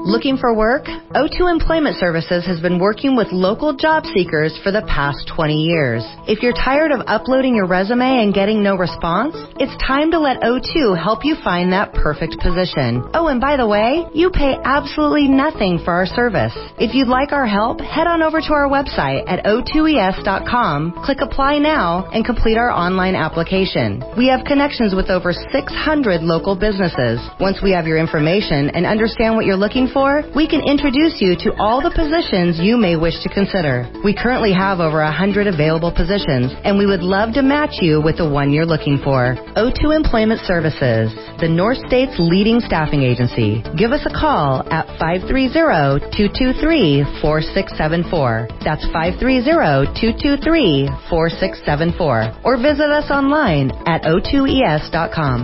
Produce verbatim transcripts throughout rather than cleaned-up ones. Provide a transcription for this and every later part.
Looking for work? O two Employment Services has been working with local job seekers for the past twenty years. If you're tired of uploading your resume and getting no response, it's time to let O two help you find that perfect position. Oh, and by the way, you pay absolutely nothing for our service. If you'd like our help, head on over to our website at O two E S dot com, click Apply Now, and complete our online application. We have connections with over six hundred local businesses. Once we have your information and understand what you're looking for, we can introduce you to all the positions you may wish to consider. We currently have over one hundred available positions, and we would love to match you with the one you're looking for. O two Employment Services, the North State's leading staffing agency. Give us a call at five three zero, two two three, four six seven four. That's five three zero, two two three, four six seven four. Or visit us online at O two E S dot com.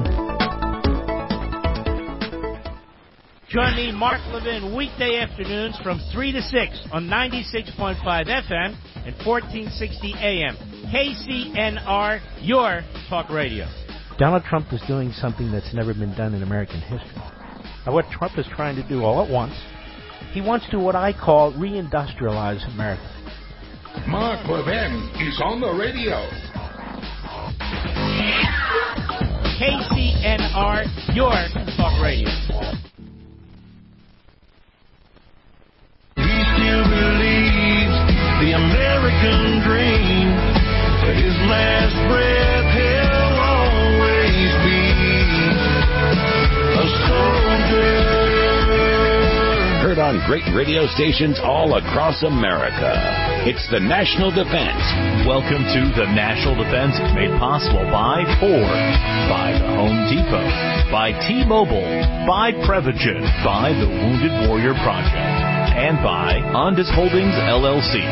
Join me, Mark Levin, weekday afternoons from three to six on ninety-six point five F M and fourteen sixty A M. K C N R, your talk radio. Donald Trump is doing something that's never been done in American history. Now, what Trump is trying to do all at once, he wants to what I call reindustrialize America. Mark Levin is on the radio. K C N R, your talk radio. He still believes the American dream, but his last breath he'll always be a soldier. Heard on great radio stations all across America. It's the National Defense. Welcome to the National Defense. It's made possible by Ford, by the Home Depot, by T-Mobile, by Prevagen, by the Wounded Warrior Project, and by Ondas Holdings, L L C.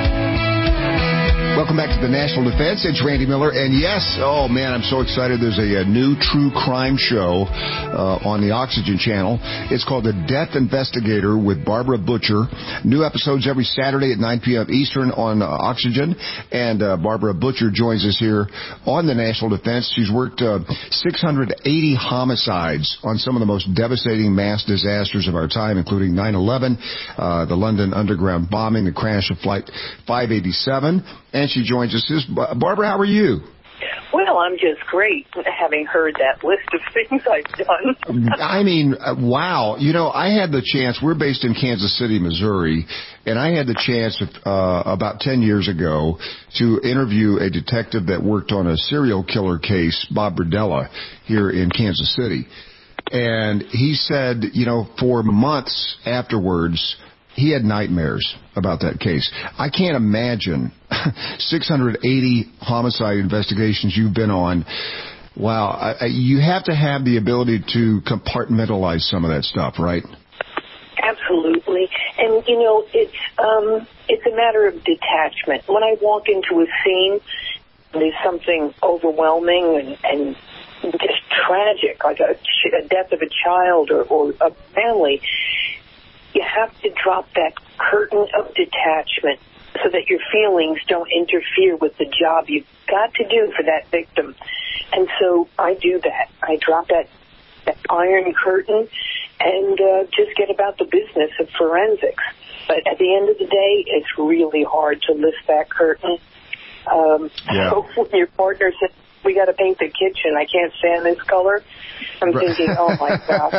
Welcome back to the National Defense. It's Randy Miller. And yes, oh man, I'm so excited. There's a, a new true crime show uh, on the Oxygen channel. It's called The Death Investigator with Barbara Butcher. New episodes every Saturday at nine p.m. Eastern on uh, Oxygen. And uh, Barbara Butcher joins us here on the National Defense. She's worked uh, six hundred eighty homicides on some of the most devastating mass disasters of our time, including nine eleven, uh, the London Underground bombing, the crash of Flight five eighty-seven. And she joins us. This, Barbara, how are you? Well, I'm just great, having heard that list of things I've done. I mean, uh, wow. You know, I had the chance, we're based in Kansas City, Missouri, and I had the chance uh, about ten years ago to interview a detective that worked on a serial killer case, Bob Berdella, here in Kansas City. And he said, you know, for months afterwards, he had nightmares about that case. I can't imagine six hundred eighty homicide investigations you've been on. Wow. I, I, you have to have the ability to compartmentalize some of that stuff, right? Absolutely. And, you know, it's um, it's a matter of detachment. When I walk into a scene, there's something overwhelming and, and just tragic, like a, a death of a child or, or a family. You have to drop that curtain of detachment so that your feelings don't interfere with the job you've got to do for that victim. And so I do that. I drop that, that iron curtain and uh, just get about the business of forensics. But at the end of the day, it's really hard to lift that curtain. Um, yeah. So when your partner says, we got to paint the kitchen, I can't stand this color, I'm right. thinking, oh, my God.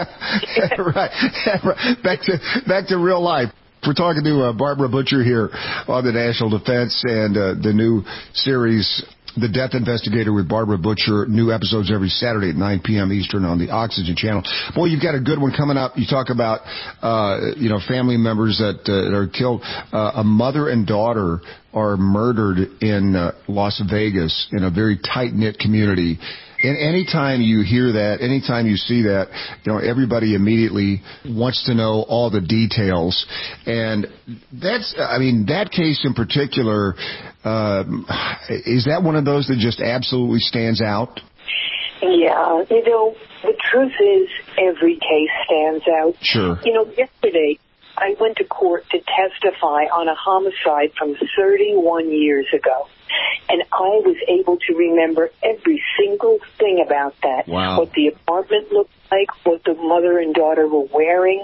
right. Back to, back to real life. We're talking to uh, Barbara Butcher here on the National Defense and uh, the new series, The Death Investigator with Barbara Butcher. New episodes every Saturday at nine p.m. Eastern on the Oxygen channel. Boy, you've got a good one coming up. You talk about, uh, you know, family members that uh, are killed. Uh, a mother and daughter are murdered in uh, Las Vegas in a very tight-knit community. And anytime you hear that, anytime you see that, you know, everybody immediately wants to know all the details. And that's, I mean, that case in particular, uh, is that one of those that just absolutely stands out? Yeah, you know, the truth is every case stands out. Sure. You know, yesterday I went to court to testify on a homicide from thirty-one years ago. And I was able to remember every single thing about that. Wow. What the apartment looked like, what the mother and daughter were wearing,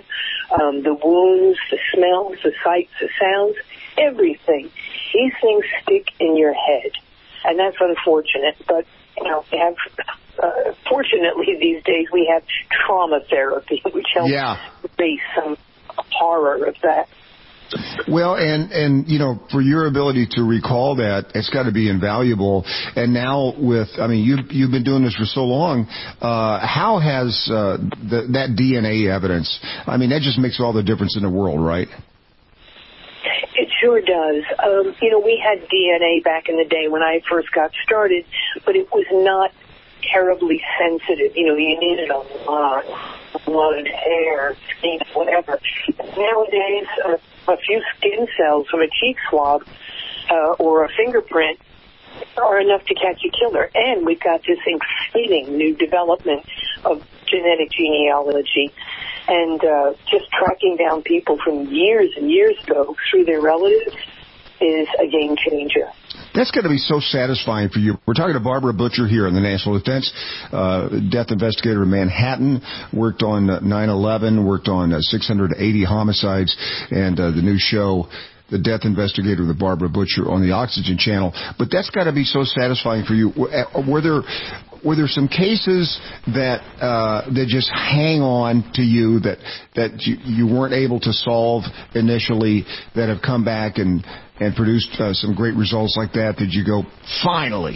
um, the wounds, the smells, the sights, the sounds, everything. These things stick in your head, and that's unfortunate. But you know, we have, uh, fortunately these days we have trauma therapy, which helps yeah. erase some horror of that. Well, and, and, you know, for your ability to recall that, it's got to be invaluable. And now with, I mean, you've, you've been doing this for so long, uh, how has, uh, the, that D N A evidence, I mean, that just makes all the difference in the world, right? It sure does. Um, you know, we had D N A back in the day when I first got started, but it was not terribly sensitive. You know, you needed a lot, blood, hair, skin, whatever. Nowadays, uh, a few skin cells from a cheek swab uh, or a fingerprint are enough to catch a killer. And we've got this exciting new development of genetic genealogy and uh, just tracking down people from years and years ago through their relatives is a game changer. That's going to be so satisfying for you. We're talking to Barbara Butcher here in the National Defense, uh, death investigator in Manhattan, worked on nine eleven, worked on uh, six hundred eighty homicides, and uh, the new show, The Death Investigator with Barbara Butcher on the Oxygen Channel. But that's got to be so satisfying for you. Were there were there some cases that uh, that just hang on to you that that you, you weren't able to solve initially that have come back and and produced uh, some great results like that? Did you go, finally?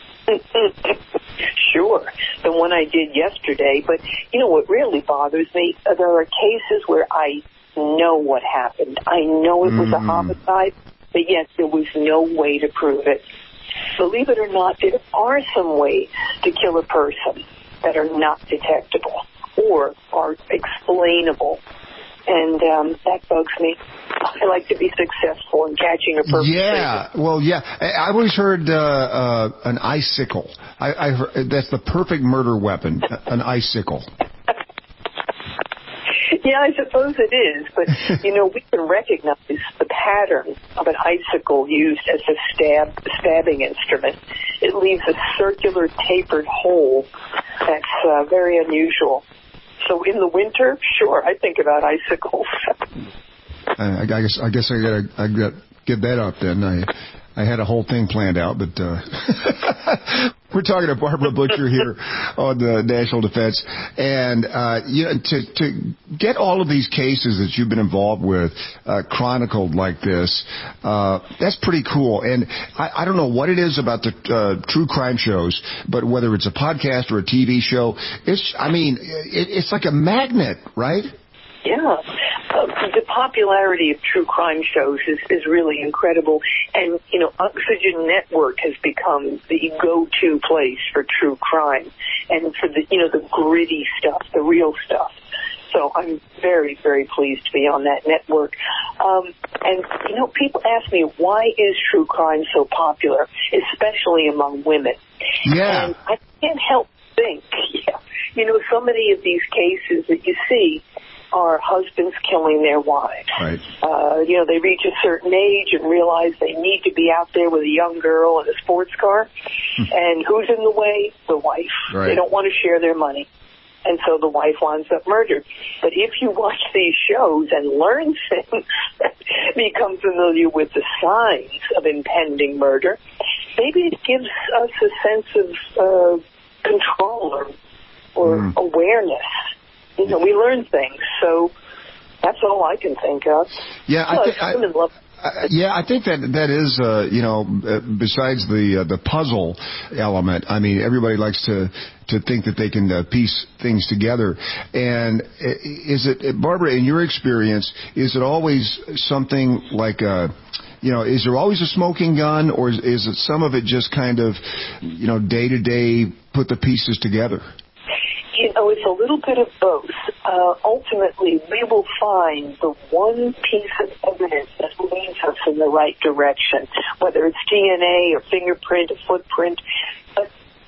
Sure, the one I did yesterday. But you know what really bothers me? There are cases where I know what happened. I know it was mm. a homicide, but yet there was no way to prove it. Believe it or not, there are some ways to kill a person that are not detectable or are explainable. And um, that bugs me. I like to be successful in catching a perpetrator. Yeah, well, yeah. I- I've always heard uh, uh, an icicle. I, I heard, that's the perfect murder weapon, an icicle. Yeah, I suppose it is, but, you know, we can recognize the pattern of an icicle used as a stab stabbing instrument. It leaves a circular tapered hole that's uh, very unusual. So in the winter, sure, I think about icicles. uh, I guess I guess I gotta I got get that up then. I I had a whole thing planned out, but uh, we're talking to Barbara Butcher here on the National Defense, and uh, you know, to to get all of these cases that you've been involved with uh, chronicled like this, uh, that's pretty cool. And I, I don't know what it is about the uh, true crime shows, but whether it's a podcast or a T V show, it's I mean, it, it's like a magnet, right? Yeah. Uh, the popularity of true crime shows is, is really incredible. And, you know, Oxygen Network has become the go-to place for true crime and for the, you know, the gritty stuff, the real stuff. So I'm very, very pleased to be on that network. Um, and, you know, people ask me, why is true crime so popular, especially among women? Yeah. And I can't help think, yeah, you know, so many of these cases that you see are husbands killing their wives. Right. Uh, you know, they reach a certain age and realize they need to be out there with a young girl in a sports car. And who's in the way? The wife. Right. They don't want to share their money. And so the wife winds up murdered. But if you watch these shows and learn things, become familiar with the signs of impending murder, maybe it gives us a sense of uh, control or, or mm. awareness. You know, we learn things, so that's all I can think of. Yeah, I think. I, love uh, yeah, I think that that is, uh, you know, uh, besides the uh, the puzzle element. I mean, everybody likes to to think that they can uh, piece things together. And is it, Barbara, in your experience, is it always something like a, you know, is there always a smoking gun, or is, is it some of it just kind of, you know, day to day put the pieces together? You know, it's a little bit of both. Uh, ultimately, we will find the one piece of evidence that leads us in the right direction, whether it's D N A or fingerprint or footprint, but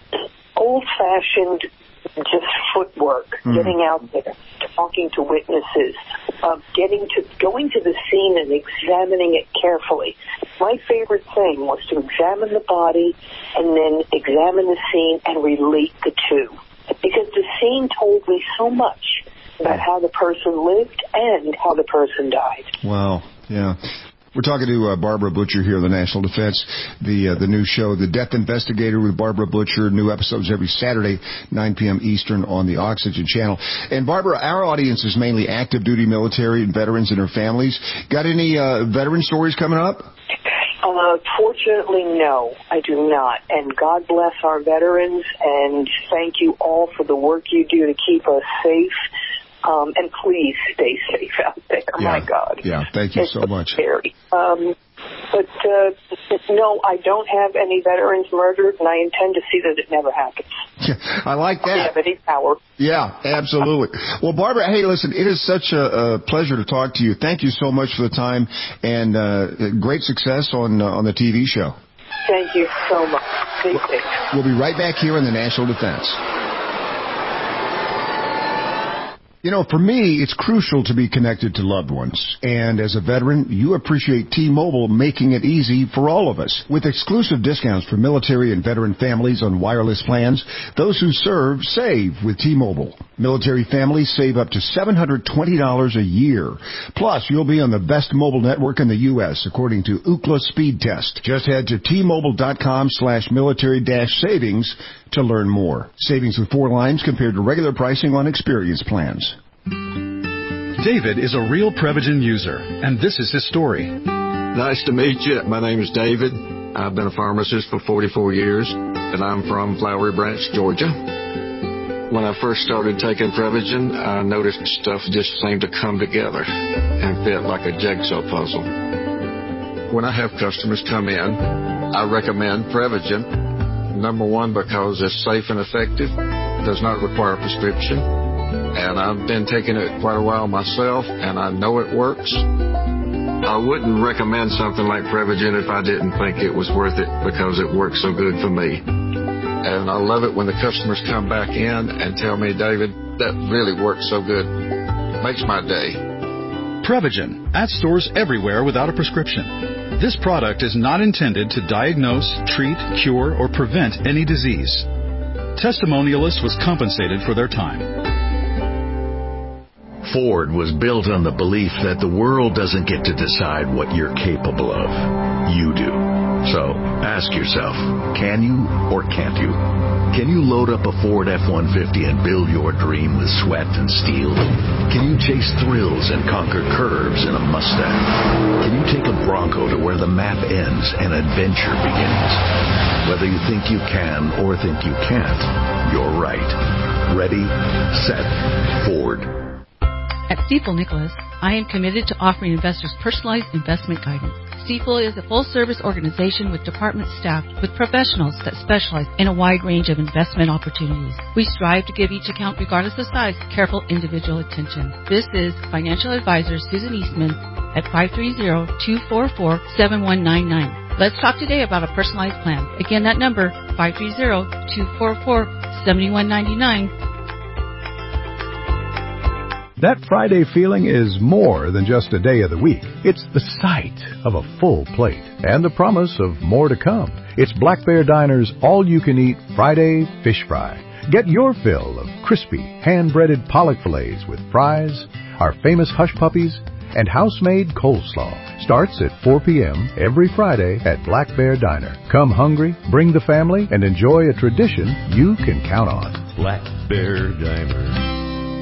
old-fashioned just footwork, mm. getting out there, talking to witnesses, uh, getting to going to the scene and examining it carefully. My favorite thing was to examine the body and then examine the scene and relate the two. Because the scene told me so much about how the person lived and how the person died. Wow. Yeah. We're talking to uh, Barbara Butcher here on the National Defense, the uh, the new show, The Death Investigator with Barbara Butcher. New episodes every Saturday, nine p.m. Eastern on the Oxygen Channel. And Barbara, our audience is mainly active duty military and veterans and their families. Got any uh, veteran stories coming up? Uh, fortunately, no, I do not. And God bless our veterans, and thank you all for the work you do to keep us safe. Um, and please stay safe out there. Yeah. My God. Yeah, thank you it's so much. Scary. Um, but, uh, no, I don't have any veterans murdered, and I intend to see that it never happens. I like that. I have any power. Yeah, absolutely. Well, Barbara, hey, listen, it is such a, a pleasure to talk to you. Thank you so much for the time, and uh, great success on uh, on the T V show. Thank you so much. Stay safe. We'll be right back here in the National Defense. You know, for me, it's crucial to be connected to loved ones. And as a veteran, you appreciate T-Mobile making it easy for all of us. With exclusive discounts for military and veteran families on wireless plans, those who serve save with T-Mobile. Military families save up to seven hundred twenty dollars a year. Plus, you'll be on the best mobile network in the U S, according to Ookla Speed Test. Just head to T-Mobile.com slash military dash savings to learn more. Savings with four lines compared to regular pricing on experience plans. David is a real Prevagen user, and this is his story. Nice to meet you. My name is David. I've been a pharmacist for forty-four years, and I'm from Flowery Branch, Georgia. When I first started taking Prevagen, I noticed stuff just seemed to come together and fit like a jigsaw puzzle. When I have customers come in, I recommend Prevagen. Number one, because it's safe and effective, does not require a prescription, and I've been taking it quite a while myself, and I know it works. I wouldn't recommend something like Prevagen if I didn't think it was worth it, because it works so good for me. And I love it when the customers come back in and tell me, David, that really works so good. Makes my day. Prevagen, at stores everywhere without a prescription. This product is not intended to diagnose, treat, cure, or prevent any disease. Testimonialists was compensated for their time. Ford was built on the belief that the world doesn't get to decide what you're capable of. You do. So, ask yourself, can you or can't you? Can you load up a Ford F one fifty and build your dream with sweat and steel? Can you chase thrills and conquer curves in a Mustang? Can you take a Bronco to where the map ends and adventure begins? Whether you think you can or think you can't, you're right. Ready, set, Ford. At Stifel Nicholas, I am committed to offering investors personalized investment guidance. Stifel is a full-service organization with departments staffed with professionals that specialize in a wide range of investment opportunities. We strive to give each account, regardless of size, careful individual attention. This is financial advisor Susan Eastman at five three zero, two four four, seven one nine nine. Let's talk today about a personalized plan. Again, that number, five three zero, two four four, seven one nine nine. That Friday feeling is more than just a day of the week. It's the sight of a full plate and the promise of more to come. It's Black Bear Diner's all-you-can-eat Friday fish fry. Get your fill of crispy, hand-breaded pollock fillets with fries, our famous hush puppies, and house-made coleslaw. Starts at four p.m. every Friday at Black Bear Diner. Come hungry, bring the family, and enjoy a tradition you can count on. Black Bear Diner.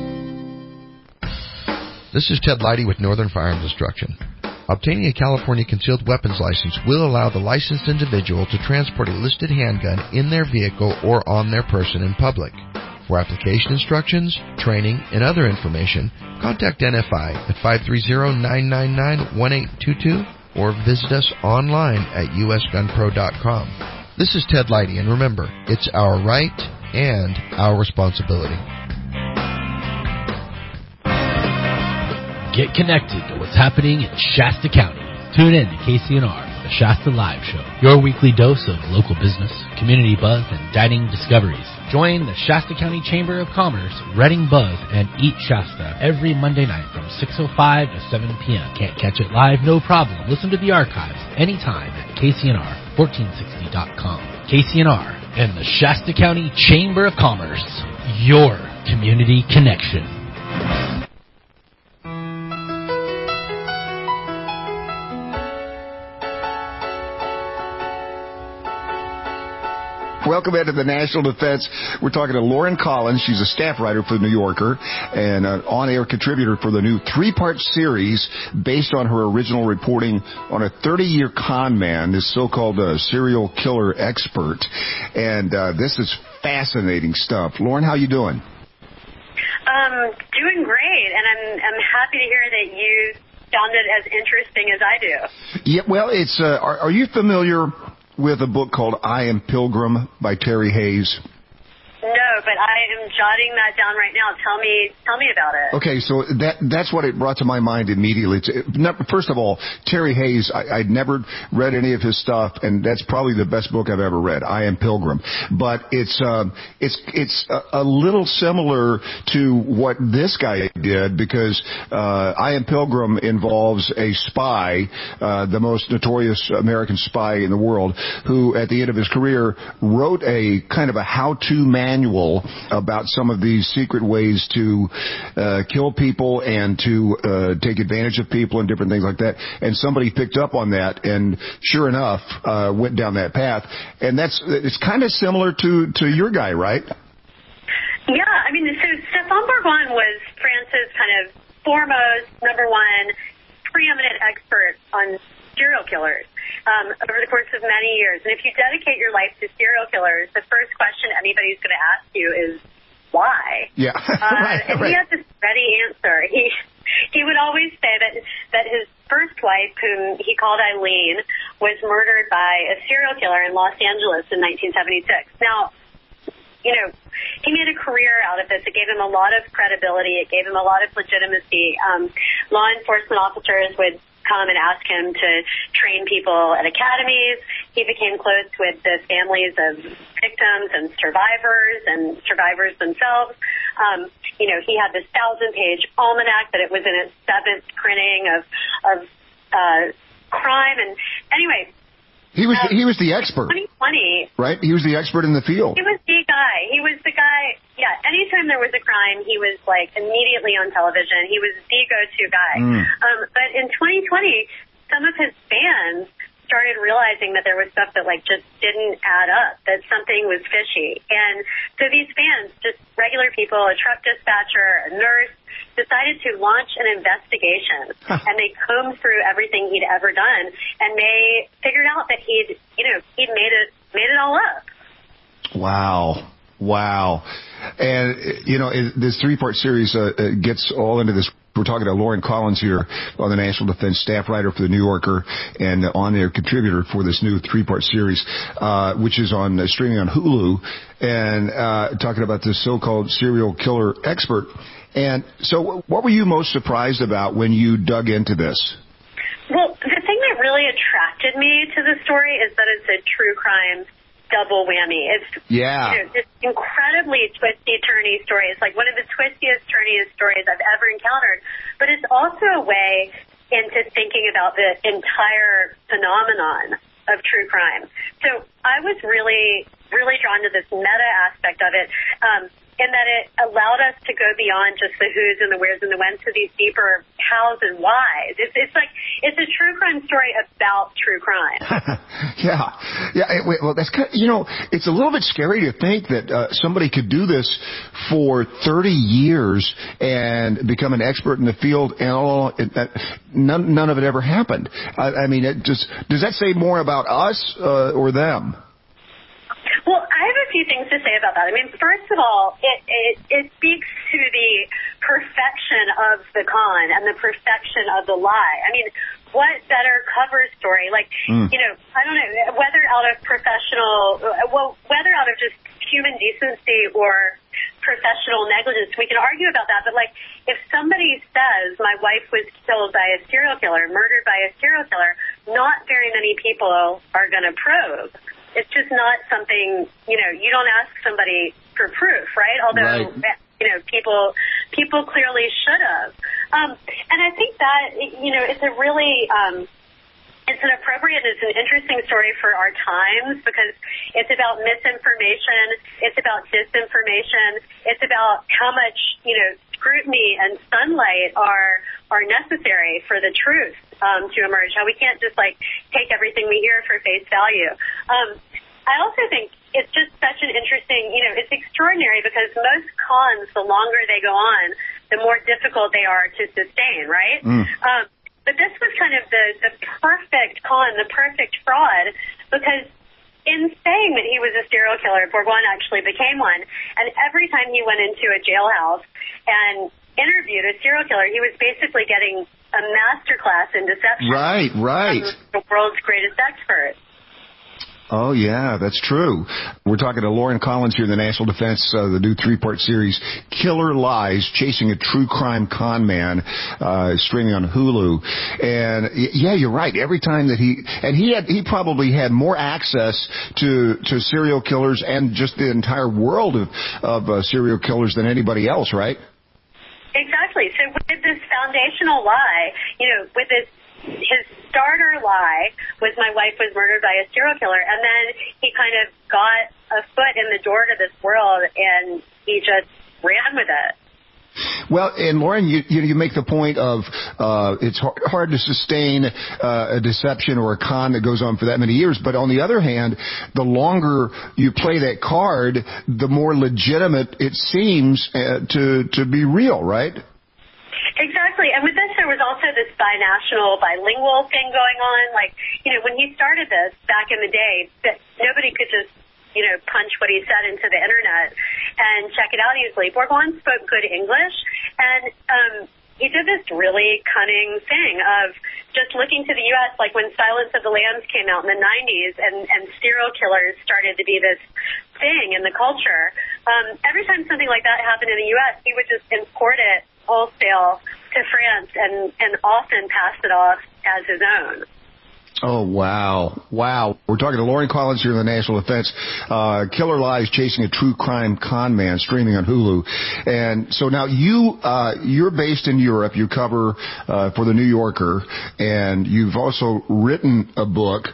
This is Ted Leidy with Northern Firearms Instruction. Obtaining a California concealed weapons license will allow the licensed individual to transport a listed handgun in their vehicle or on their person in public. For application instructions, training, and other information, contact N F I at five three zero, nine nine nine, one eight two two or visit us online at U S gun pro dot com. This is Ted Leidy, and remember, it's our right and our responsibility. Get connected to what's happening in Shasta County. Tune in to K C N R for the Shasta Live Show, your weekly dose of local business, community buzz, and dining discoveries. Join the Shasta County Chamber of Commerce, Reading Buzz, and Eat Shasta every Monday night from six oh five to seven p.m. Can't catch it live? No problem. Listen to the archives anytime at K C N R fourteen sixty dot com. K C N R and the Shasta County Chamber of Commerce, your community connection. Welcome into the National Defense. We're talking to Lauren Collins. She's a staff writer for The New Yorker and an on-air contributor for the new three-part series based on her original reporting on a thirty-year con man, this so-called uh, serial killer expert. And uh, this is fascinating stuff. Lauren, how you doing? Um, doing great, and I'm I'm happy to hear that you found it as interesting as I do. Yeah, well, it's. Uh, are, are you familiar with a book called I Am Pilgrim by Terry Hayes? No, but I am jotting that down right now. Tell me, tell me about it. Okay, so that that's what it brought to my mind immediately. It's, it, first of all, Terry Hayes, I, I'd never read any of his stuff, and that's probably the best book I've ever read, I Am Pilgrim. But it's um, it's it's a, a little similar to what this guy did, because uh, I Am Pilgrim involves a spy, uh, the most notorious American spy in the world, who at the end of his career wrote a kind of a how-to manual about some of these secret ways to uh, kill people and to uh, take advantage of people and different things like that. And somebody picked up on that and sure enough uh, went down that path. And that's it's kind of similar to, to your guy, right? Yeah, I mean, so Stéphane Bourgoin was France's kind of foremost, number one, preeminent expert on serial killers um, over the course of many years. And if you dedicate your life to serial killers, the first question anybody's going to ask you is, why? Yeah, uh, right, and right. he had this ready answer. He he would always say that that his first wife, whom he called Eileen, was murdered by a serial killer in Los Angeles in nineteen seventy-six. Now, you know, he made a career out of this. It gave him a lot of credibility. It gave him a lot of legitimacy. Um, law enforcement officers would come and ask him to train people at academies. He became close with the families of victims and survivors and survivors themselves. Um, you know, he had this thousand-page almanac that it was in its seventh printing of of uh, crime. And anyway, he was um, he was the expert. twenty twenty, right? He was the expert in the field. He was the guy. He was the guy. Yeah, anytime there was a crime, he was, like, immediately on television. He was the go-to guy. Mm. Um, but in twenty twenty, some of his fans started realizing that there was stuff that, like, just didn't add up, that something was fishy. And so these fans, just regular people, a truck dispatcher, a nurse, decided to launch an investigation. Huh. And they combed through everything he'd ever done, and they figured out that he'd, you know, he'd made it, made it all up. Wow. Wow. And, you know, this three-part series uh, gets all into this. We're talking to Lauren Collins here on the National Defense, staff writer for The New Yorker and on-air contributor for this new three-part series, uh, which is on uh, streaming on Hulu, and uh, talking about this so-called serial killer expert. And so what were you most surprised about when you dug into this? Well, the thing that really attracted me to the story is that it's a true crime double whammy. It's yeah. you know, this incredibly twisty, turny story. It's like one of the twistiest, turniest stories I've ever encountered. But it's also a way into thinking about the entire phenomenon of true crime. So I was really, really drawn to this meta aspect of it, um, in that it allowed us to go beyond just the who's and the where's and the when's to these deeper how's and why's. It's, it's like, it's a true crime story about true crime. yeah. Yeah. It, well, that's kind of, you know, it's a little bit scary to think that uh, somebody could do this for thirty years and become an expert in the field, and all, it, that, none, none of it ever happened. I, I mean, it just, does that say more about us uh, or them? Well, I have a few things to say about that. I mean, first of all, it, it, it speaks to the perfection of the con and the perfection of the lie. I mean, what better cover story? Like, mm. you know, I don't know, whether out of professional, well, whether out of just human decency or professional negligence, we can argue about that. But, like, if somebody says my wife was killed by a serial killer, murdered by a serial killer, not very many people are going to probe. It's just not something, you know, you don't ask somebody for proof, right? Although, right. you know, people people clearly should have. Um, and I think that, you know, it's a really, um, it's an appropriate, it's an interesting story for our times because it's about misinformation, it's about disinformation, it's about how much, you know, scrutiny and sunlight are are necessary for the truth um, to emerge. How we can't just, like, take everything we hear for face value. Um, I also think it's just such an interesting, you know, it's extraordinary because most cons, the longer they go on, the more difficult they are to sustain, right? Mm. Um, but this was kind of the, the perfect con, the perfect fraud, because in saying that he was a serial killer, Bourgoin actually became one. And every time he went into a jailhouse and interviewed a serial killer, he was basically getting a master class in deception. Right, right. From the world's greatest expert. Oh, yeah, that's true. We're talking to Lauren Collins here in the National Defense, uh, the new three-part series, Killer Lies, Chasing a True Crime Con Man, uh, streaming on Hulu. And, yeah, you're right. Every time that he, and he had, he probably had more access to, to serial killers and just the entire world of, of uh, serial killers than anybody else, right? Exactly. So with this foundational lie, you know, with this, his starter lie was my wife was murdered by a serial killer, and then he kind of got a foot in the door to this world, and he just ran with it. Well, and Lauren, you you, you make the point of uh, it's hard, hard to sustain uh, a deception or a con that goes on for that many years. But on the other hand, the longer you play that card, the more legitimate it seems uh, to to be real, right? Exactly. And with this, there was also this binational, bilingual thing going on. Like, you know, when he started this back in the day, that nobody could just, you know, punch what he said into the internet and check it out easily. Bourgoin spoke good English, and um, he did this really cunning thing of just looking to the U S, like when Silence of the Lambs came out in the nineties and, and serial killers started to be this thing in the culture. Um, every time something like that happened in the U S, he would just import it wholesale to France and, and often pass it off as his own. Oh, wow. Wow. We're talking to Lauren Collins here in the National Defense. Uh, Killer Lies, Chasing a True Crime Con Man, streaming on Hulu. And so now you, uh, you're based in Europe. You cover, uh, for the New Yorker. And you've also written a book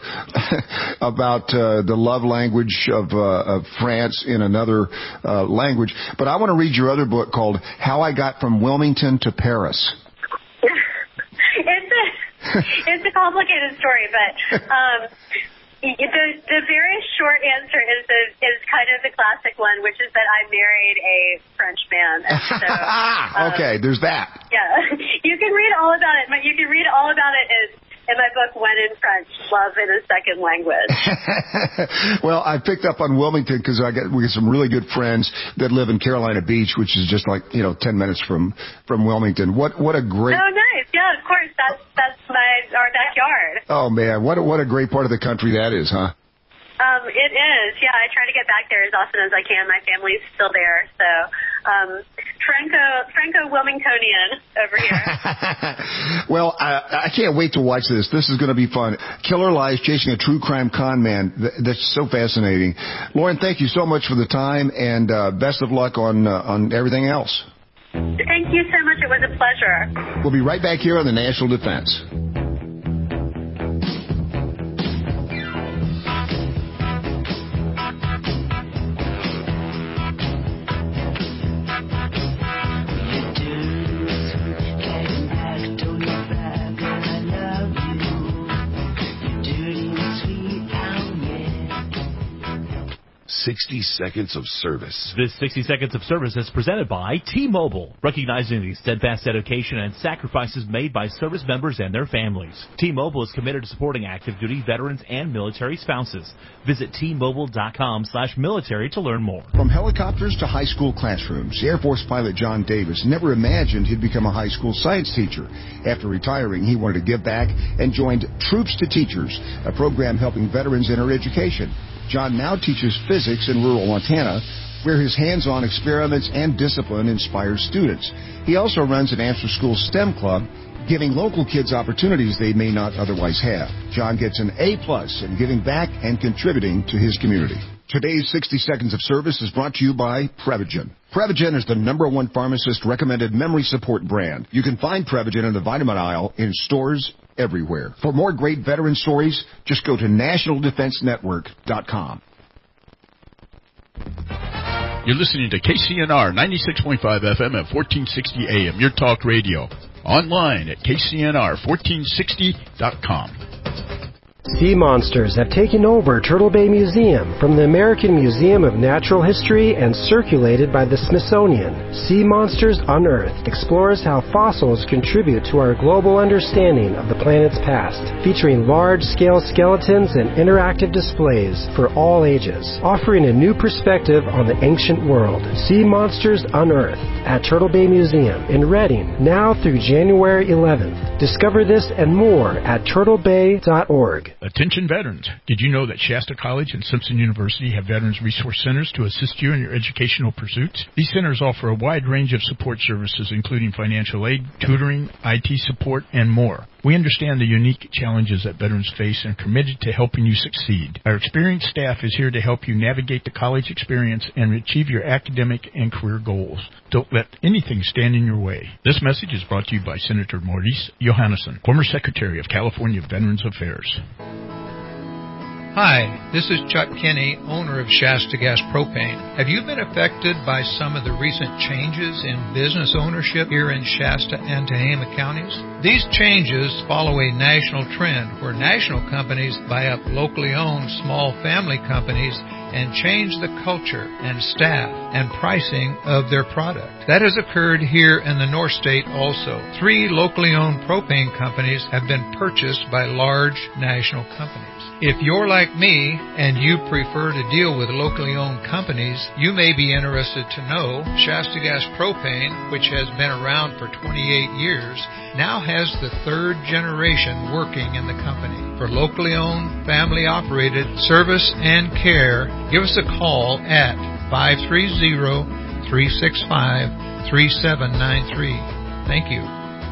about, uh, the love language of, uh, of France in another, uh, language. But I want to read your other book called How I Got from Wilmington to Paris. It's a, it's a complicated story, but um, the the very short answer is the, is kind of the classic one, which is that I married a French man. And so, um, okay, there's that. Yeah, you can read all about it, but you can read all about it as in my book, When in French, Love in a Second Language. Well, I picked up on Wilmington because I got we got some really good friends that live in Carolina Beach, which is just like, you know, ten minutes from from Wilmington. What what a great. Oh, nice. Yeah, of course. That's that's my our backyard. Oh man, what a, what a great part of the country that is, huh? Um, it is. Yeah, I try to get back there as often as I can. My family's still there, so um, Franco Franco Wilmingtonian over here. Well, I, I can't wait to watch this. This is going to be fun. Killer Lies, Chasing a True Crime Con Man. That's so fascinating. Lauren, thank you so much for the time, and uh, best of luck on uh, on everything else. Thank you so much. It was a pleasure. We'll be right back here on the National Defense. sixty seconds of service. This sixty seconds of service is presented by T-Mobile, recognizing the steadfast dedication and sacrifices made by service members and their families. T-Mobile is committed to supporting active duty veterans and military spouses. Visit T-Mobile.com slash military to learn more. From helicopters to high school classrooms, Air Force pilot John Davis never imagined he'd become a high school science teacher. After retiring, he wanted to give back and joined Troops to Teachers, a program helping veterans enter education. John now teaches physics in rural Montana, where his hands-on experiments and discipline inspire students. He also runs an after-school STEM club, giving local kids opportunities they may not otherwise have. John gets an A plus in giving back and contributing to his community. Today's sixty seconds of service is brought to you by Prevagen. Prevagen is the number one pharmacist-recommended memory support brand. You can find Prevagen in the vitamin aisle in stores everywhere. For more great veteran stories, just go to national defense network dot com. You're listening to K C N R ninety-six point five F M at fourteen sixty A M, your talk radio. Online at K C N R fourteen sixty dot com. Sea monsters have taken over Turtle Bay Museum from the American Museum of Natural History and circulated by the Smithsonian. Sea Monsters Unearthed explores how fossils contribute to our global understanding of the planet's past, featuring large-scale skeletons and interactive displays for all ages, offering a new perspective on the ancient world. Sea Monsters Unearthed at Turtle Bay Museum in Redding, now through January eleventh. Discover this and more at turtle bay dot org. Attention veterans. Did you know that Shasta College and Simpson University have Veterans Resource Centers to assist you in your educational pursuits? These centers offer a wide range of support services, including financial aid, tutoring, I T support, and more. We understand the unique challenges that veterans face and are committed to helping you succeed. Our experienced staff is here to help you navigate the college experience and achieve your academic and career goals. Don't let anything stand in your way. This message is brought to you by Senator Maurice Johannesson, former Secretary of California Veterans Affairs. Hi, this is Chuck Kinney, owner of Shasta Gas Propane. Have you been affected by some of the recent changes in business ownership here in Shasta and Tehama counties? These changes follow a national trend where national companies buy up locally owned small family companies and change the culture and staff and pricing of their product. That has occurred here in the North State also. Three locally owned propane companies have been purchased by large national companies. If you're like me and you prefer to deal with locally owned companies, you may be interested to know Shasta Gas Propane, which has been around for twenty-eight years, now has the third generation working in the company. For locally owned, family operated service and care, give us a call at five three zero, three six five, three seven nine three. Thank you.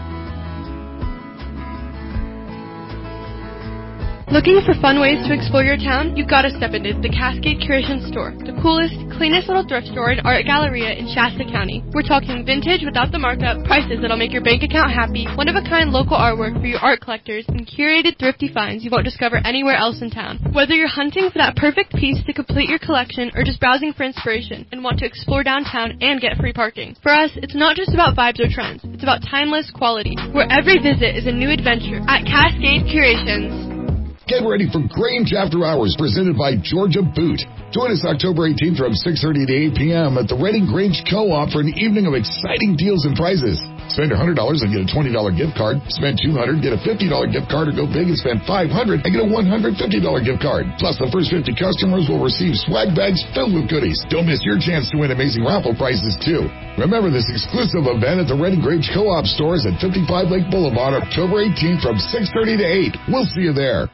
Looking for fun ways to explore your town? You've got to step into the Cascade Curation Store, the coolest, cleanest little thrift store and art galleria in Shasta County. We're talking vintage without the markup, prices that'll make your bank account happy, one-of-a-kind local artwork for your art collectors, and curated thrifty finds you won't discover anywhere else in town. Whether you're hunting for that perfect piece to complete your collection or just browsing for inspiration and want to explore downtown and get free parking. For us, it's not just about vibes or trends. It's about timeless quality, where every visit is a new adventure at Cascade Curations. Get ready for Grange After Hours presented by Georgia Boot. Join us October eighteenth from six thirty to eight p.m. at the Reading Grange Co-op for an evening of exciting deals and prizes. Spend one hundred dollars and get a twenty dollars gift card. Spend two hundred dollars, get a fifty dollars gift card, or go big and spend five hundred dollars and get a one hundred fifty dollars gift card. Plus, the first fifty customers will receive swag bags filled with goodies. Don't miss your chance to win amazing raffle prizes, too. Remember this exclusive event at the Reading Grange Co-op stores at fifty-five Lake Boulevard, October eighteenth from six thirty to eight. We'll see you there.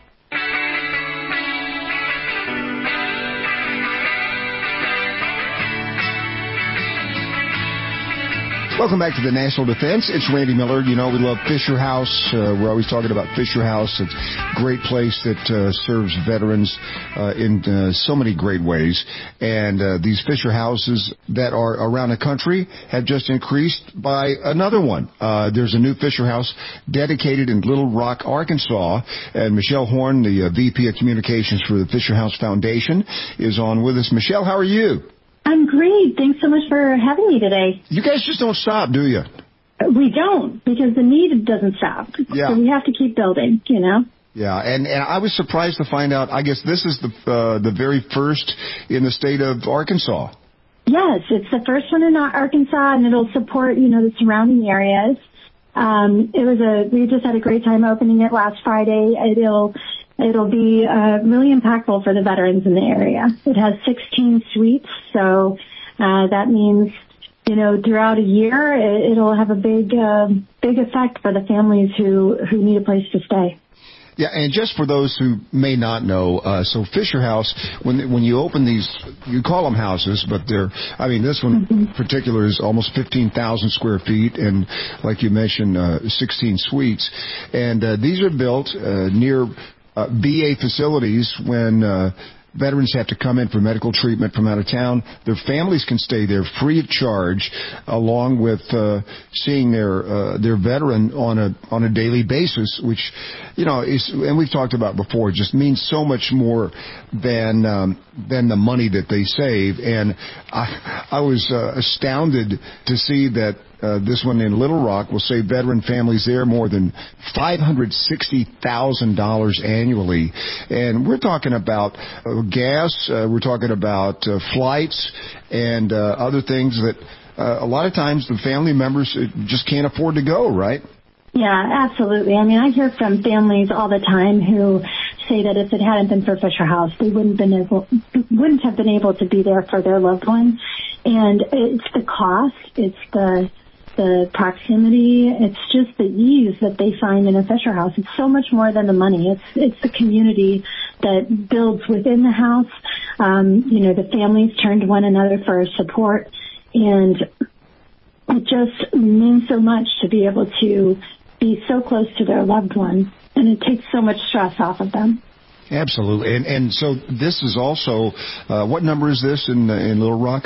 Welcome back to the National Defense. It's Randy Miller. You know, we love Fisher House. Uh, we're always talking about Fisher House. It's a great place that uh, serves veterans uh, in uh, so many great ways. And uh, these Fisher Houses that are around the country have just increased by another one. Uh, there's a new Fisher House dedicated in Little Rock, Arkansas. And Michelle Horn, the uh, V P of Communications for the Fisher House Foundation, is on with us. Michelle, how are you? I'm great. Thanks so much for having me today. You guys just don't stop, do you? We don't, because the need doesn't stop. Yeah. So we have to keep building, you know? Yeah, and, and I was surprised to find out, I guess this is the uh, the very first in the state of Arkansas. Yes, it's the first one in Arkansas, and it'll support, you know, the surrounding areas. Um, it was a, we just had a great time opening it last Friday. It'll It'll be uh, really impactful for the veterans in the area. It has sixteen suites, so uh, that means, you know, throughout a year, it, it'll have a big, uh, big effect for the families who, who need a place to stay. Yeah, and just for those who may not know, uh, so Fisher House, when when you open these, you call them houses, but they're, I mean, this one mm-hmm. in particular is almost fifteen thousand square feet, and like you mentioned, uh, sixteen suites. And uh, these are built uh, near Uh, V A facilities when uh, veterans have to come in for medical treatment from out of town. Their families can stay there free of charge, along with uh, seeing their uh, their veteran on a on a daily basis, which, you know, is, and we've talked about before, just means so much more than um, than the money that they save. And I I was uh, astounded to see that uh, this one in Little Rock, will save veteran families there more than five hundred sixty thousand dollars annually. And we're talking about uh, gas, uh, we're talking about uh, flights, and uh, other things that uh, a lot of times the family members just can't afford to go, right? Yeah, absolutely. I mean, I hear from families all the time who say that if it hadn't been for Fisher House, they wouldn't been able, wouldn't have been able to be there for their loved one. And it's the cost, it's the the proximity, it's just the ease that they find in a Fisher House. It's so much more than the money. It's it's the community that builds within the house. Um, you know, the families turn to one another for support, and it just means so much to be able to be so close to their loved one, and it takes so much stress off of them. Absolutely. And and so this is also, uh, what number is this in in Little Rock?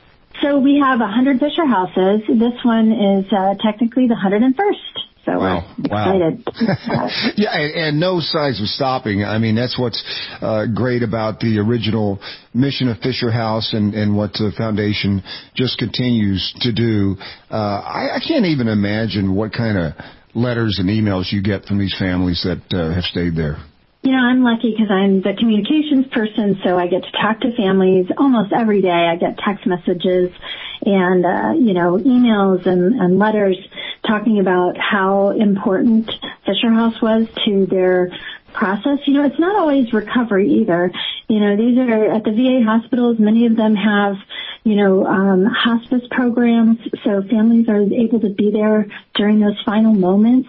So we have one hundred Fisher Houses. This one is uh, technically the one hundred first. So wow. we're excited. Wow. yeah, and, and no signs of stopping. I mean, that's what's uh, great about the original mission of Fisher House and, and what the foundation just continues to do. Uh, I, I can't even imagine what kind of letters and emails you get from these families that uh, have stayed there. You know, I'm lucky because I'm the communications person, so I get to talk to families almost every day. I get text messages and, uh, you know, emails and, and letters talking about how important Fisher House was to their process. You know, it's not always recovery either. You know, these are at the V A hospitals. Many of them have, you know, um, hospice programs, so families are able to be there during those final moments.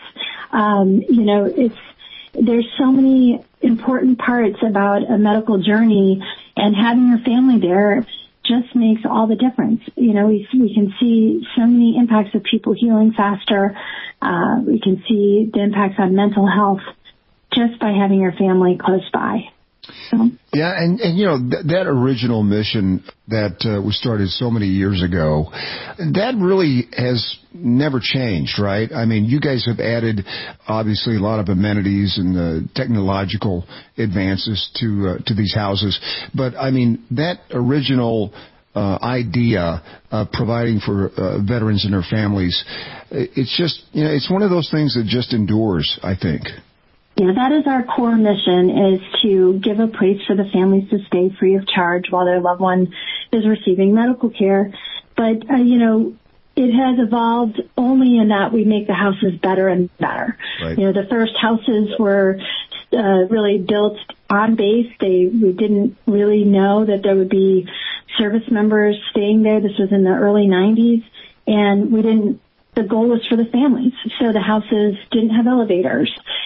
Um, you know, it's, there's so many important parts about a medical journey, and having your family there just makes all the difference. You know, we, we can see so many impacts of people healing faster. Uh, we can see the impacts on mental health just by having your family close by. So. Yeah, and, and you know, th- that original mission that uh, was started so many years ago, that really has never changed, right? I mean, you guys have added, obviously, a lot of amenities and uh, technological advances to uh, to these houses. But, I mean, that original uh, idea of providing for uh, veterans and their families, it's just, you know, it's one of those things that just endures, I think. Yeah, that is our core mission, is to give a place for the families to stay free of charge while their loved one is receiving medical care. But, uh, you know, it has evolved only in that we make the houses better and better. Right. You know, the first houses were uh, really built on base. They, we didn't really know that there would be service members staying there. This was in the early nineties, and we didn't, the goal was for the families. So the houses didn't have elevators.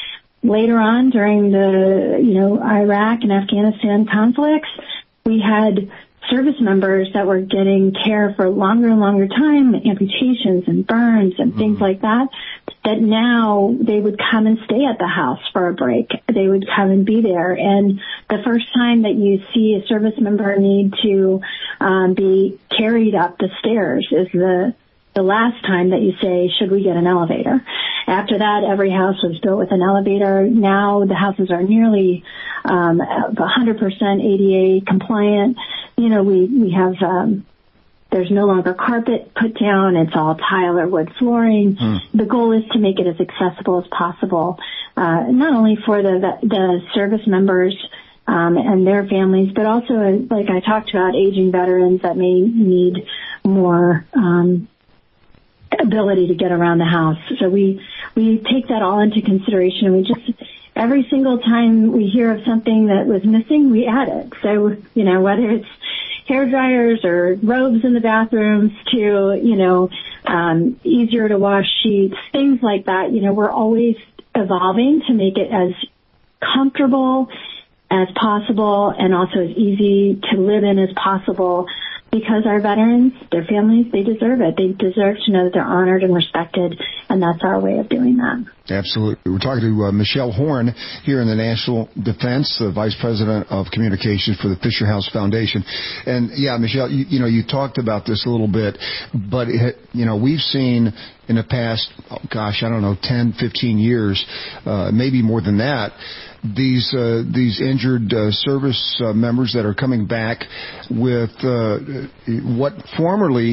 Later on, during the, you know, Iraq and Afghanistan conflicts, we had service members that were getting care for longer and longer time, amputations and burns and mm-hmm. things like that, that now they would come and stay at the house for a break. They would come and be there. And the first time that you see a service member need to um, be carried up the stairs is the the last time that you say, should we get an elevator? After that, every house was built with an elevator. Now the houses are nearly um, one hundred percent A D A compliant. You know, we, we have, um, there's no longer carpet put down. It's all tile or wood flooring. Mm. The goal is to make it as accessible as possible, uh, not only for the, the service members um, and their families, but also, like I talked about, aging veterans that may need more um ability to get around the house. So we we take that all into consideration. We just, every single time we hear of something that was missing, we add it. So, you know, whether it's hair dryers or robes in the bathrooms to, you know, um, easier to wash sheets, things like that, you know, we're always evolving to make it as comfortable as possible and also as easy to live in as possible. Because our veterans, their families, they deserve it. They deserve to know that they're honored and respected, and that's our way of doing that. Absolutely. We're talking to uh, Michelle Horn here in the National Defense, the Vice President of Communications for the Fisher House Foundation. And, yeah, Michelle, you, you know, you talked about this a little bit, but, it, you know, we've seen in the past, oh, gosh, I don't know, ten, fifteen years, uh, maybe more than that, these uh, these injured uh, service uh, members that are coming back with uh, what formerly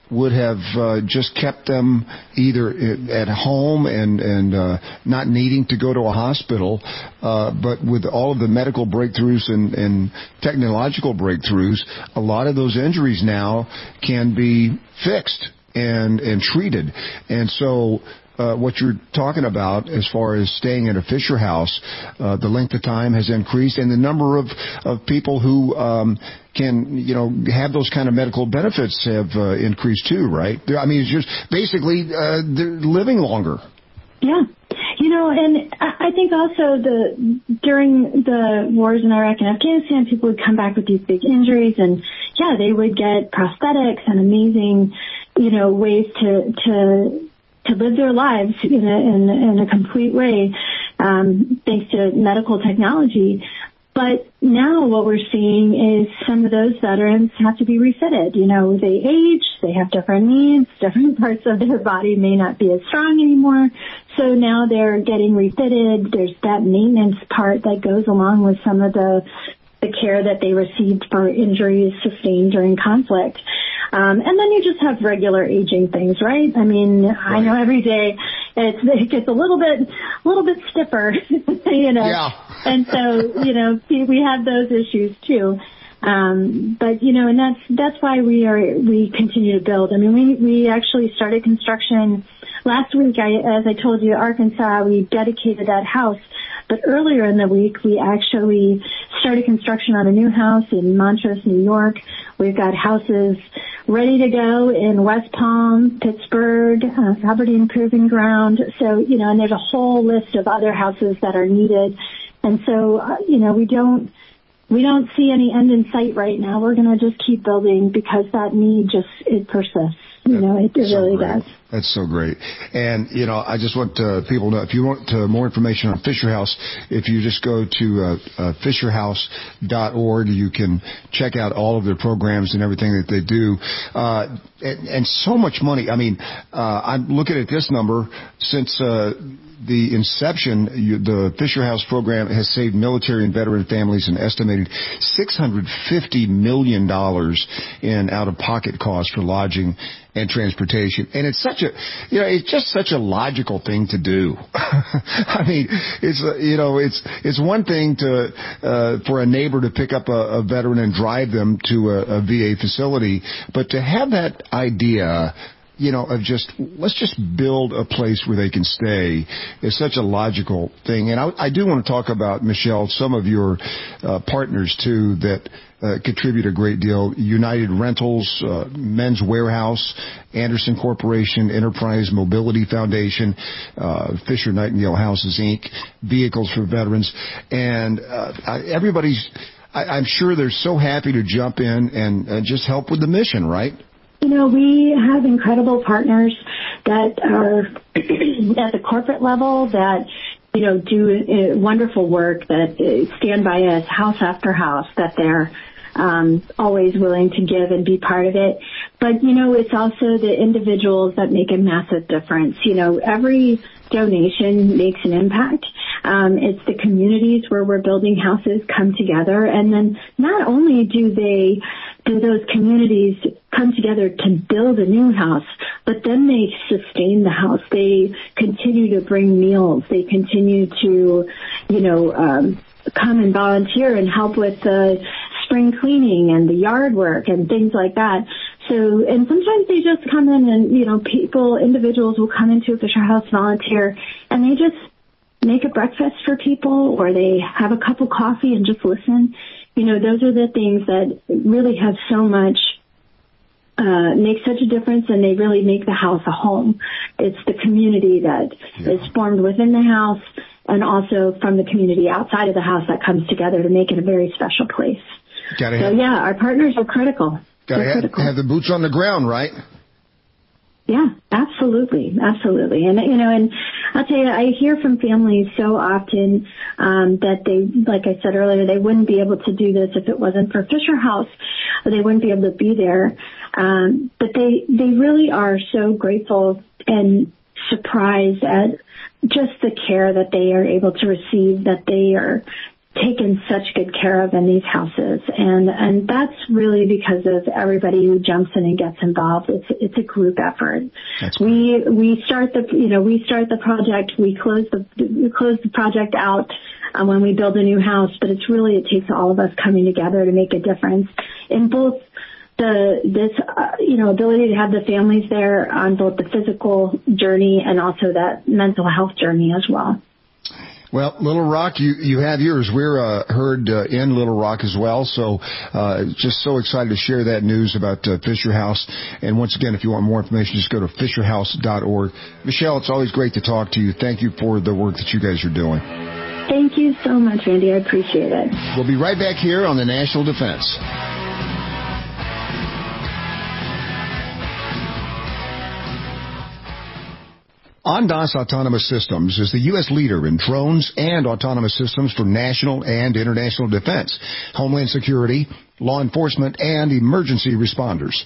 would have uh, just kept them either at home and and uh, not needing to go to a hospital, uh, but with all of the medical breakthroughs and, and technological breakthroughs, a lot of those injuries now can be fixed and and treated. And so uh, what you're talking about as far as staying at a Fisher House, uh, the length of time has increased, and the number of, of people who um, can, you know, have those kind of medical benefits have uh, increased too, right? I mean, it's just basically uh, they're living longer. Yeah. You know, and I think also the during the wars in Iraq and Afghanistan, people would come back with these big injuries, and yeah, they would get prosthetics and amazing, you know, ways to to to live their lives in a in, in a complete way, um, thanks to medical technology. But now what we're seeing is some of those veterans have to be refitted. You know, they age, they have different needs, different parts of their body may not be as strong anymore. So now they're getting refitted. There's that maintenance part that goes along with some of the the care that they received for injuries sustained during conflict. Um, and then you just have regular aging things, right? I mean, right. I know every day it's, it gets a little bit, a little bit stiffer, you know. Yeah. And so, you know, we have those issues too. Um, but you know, and that's that's why we are we continue to build. I mean, we we actually started construction last week. I, as I told you, Arkansas, we dedicated that house. But earlier in the week, we actually started construction on a new house in Montrose, New York. We've got houses ready to go in West Palm, Pittsburgh, uh, Aberdeen Proving Ground. So, you know, and there's a whole list of other houses that are needed. And so, uh, you know, we don't, we don't see any end in sight right now. We're going to just keep building because that need just, it persists. You know, it, it so really great. does. That's so great. And, you know, I just want uh, people to know, if you want uh, more information on Fisher House, if you just go to uh, uh, fisher house dot org, you can check out all of their programs and everything that they do. Uh, and, and so much money. I mean, uh, I'm looking at this number since uh, the inception, you, the Fisher House program has saved military and veteran families an estimated six hundred fifty million dollars in out-of-pocket costs for lodging and transportation. And it's such a, you know, it's just such a logical thing to do. I mean, it's, uh, you know, it's, it's one thing to, uh, for a neighbor to pick up a, a veteran and drive them to a, a V A facility, but to have that idea, you know, of just, let's just build a place where they can stay is such a logical thing. And I, I do want to talk about, Michelle, some of your uh, partners, too, that uh, contribute a great deal. United Rentals, uh, Men's Warehouse, Anderson Corporation, Enterprise Mobility Foundation, uh, Fisher Nightingale Houses, Incorporated, Vehicles for Veterans. And uh, I, everybody's, I, I'm sure they're so happy to jump in and uh, just help with the mission, right? You know, we have incredible partners that are at the corporate level that, you know, do uh, wonderful work, that uh, stand by us house after house, that they're um, always willing to give and be part of it. But, you know, it's also the individuals that make a massive difference. You know, every donation makes an impact. Um, it's the communities where we're building houses come together. And then not only do they, do those communities come together to build a new house, but then they sustain the house. They continue to bring meals. They continue to, you know, um, come and volunteer and help with the spring cleaning and the yard work and things like that. So, and sometimes they just come in and, you know, people, individuals will come into a Fisher House, volunteer, and they just make a breakfast for people, or they have a cup of coffee and just listen. You know, those are the things that really have so much, uh, make such a difference, and they really make the house a home. It's the community that yeah. is formed within the house and also from the community outside of the house that comes together to make it a very special place. Gotta so, have, yeah, our partners are critical. Gotta They're have, critical. have the boots on the ground, right? Yeah, absolutely, absolutely. And, you know, and I'll tell you, I hear from families so often um, that they, like I said earlier, they wouldn't be able to do this if it wasn't for Fisher House. They wouldn't be able to be there. Um, but they, they really are so grateful and surprised at just the care that they are able to receive, that they are taken such good care of in these houses, and and that's really because of everybody who jumps in and gets involved. It's it's a group effort. That's we we start the you know we start the project, we close the we close the project out uh, when we build a new house, but it's really it takes all of us coming together to make a difference in both the this uh, you know ability to have the families there on both the physical journey and also that mental health journey as well. Well, Little Rock, you, you have yours. We're uh, heard uh, in Little Rock as well, so uh, just so excited to share that news about uh, Fisher House. And once again, if you want more information, just go to fisher house dot org. Michelle, it's always great to talk to you. Thank you for the work that you guys are doing. Thank you so much, Randy. I appreciate it. We'll be right back here on the National Defense. Ondas Autonomous Systems is the U S leader in drones and autonomous systems for national and international defense, homeland security, law enforcement, and emergency responders.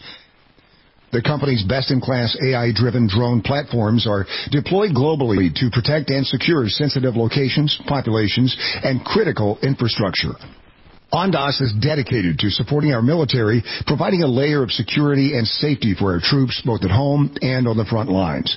The company's best-in-class A I-driven drone platforms are deployed globally to protect and secure sensitive locations, populations, and critical infrastructure. Ondas is dedicated to supporting our military, providing a layer of security and safety for our troops both at home and on the front lines.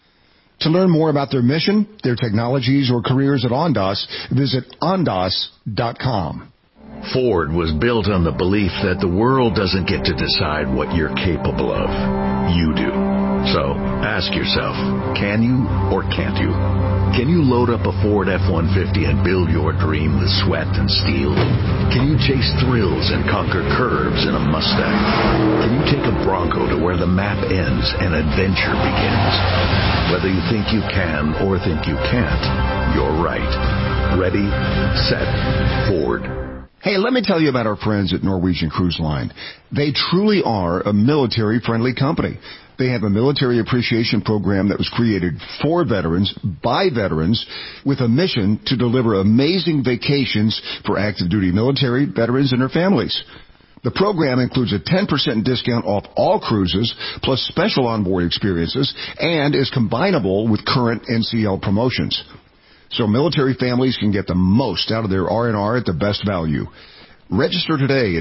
To learn more about their mission, their technologies, or careers at Ondas, visit ondas dot com. Ford was built on the belief that the world doesn't get to decide what you're capable of. You do. So, ask yourself, can you or can't you? Can you load up a Ford F one fifty and build your dream with sweat and steel? Can you chase thrills and conquer curves in a Mustang? Can you take a Bronco to where the map ends and adventure begins? Whether you think you can or think you can't, you're right. Ready, set, Ford. Hey, let me tell you about our friends at Norwegian Cruise Line. They truly are a military-friendly company. They have a military appreciation program that was created for veterans, by veterans, with a mission to deliver amazing vacations for active duty military, veterans, and their families. The program includes a ten percent discount off all cruises, plus special onboard experiences, and is combinable with current N C L promotions. So military families can get the most out of their R and R at the best value. Register today at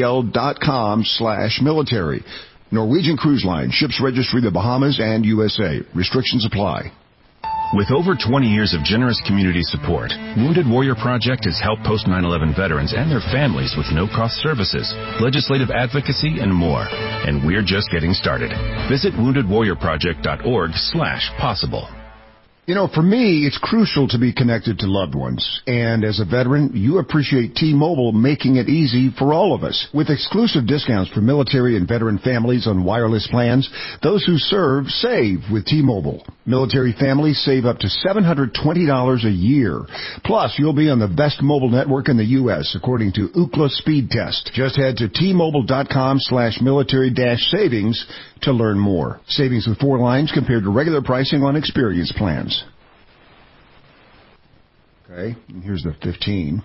ncl.com slash military. Norwegian Cruise Line, ships registry the Bahamas and U S A. Restrictions apply. With over twenty years of generous community support, Wounded Warrior Project has helped post nine eleven veterans and their families with no-cost services, legislative advocacy, and more. And we're just getting started. Visit wounded warrior project dot org slash possible. You know, for me, it's crucial to be connected to loved ones. And as a veteran, you appreciate T-Mobile making it easy for all of us. With exclusive discounts for military and veteran families on wireless plans, those who serve save with T-Mobile. Military families save up to seven hundred twenty dollars a year. Plus, you'll be on the best mobile network in the U S, according to Ookla Speed Test. Just head to T-Mobile.com slash military dash savings to learn more. Savings with four lines compared to regular pricing on experience plans. Okay, and here's the fifteen.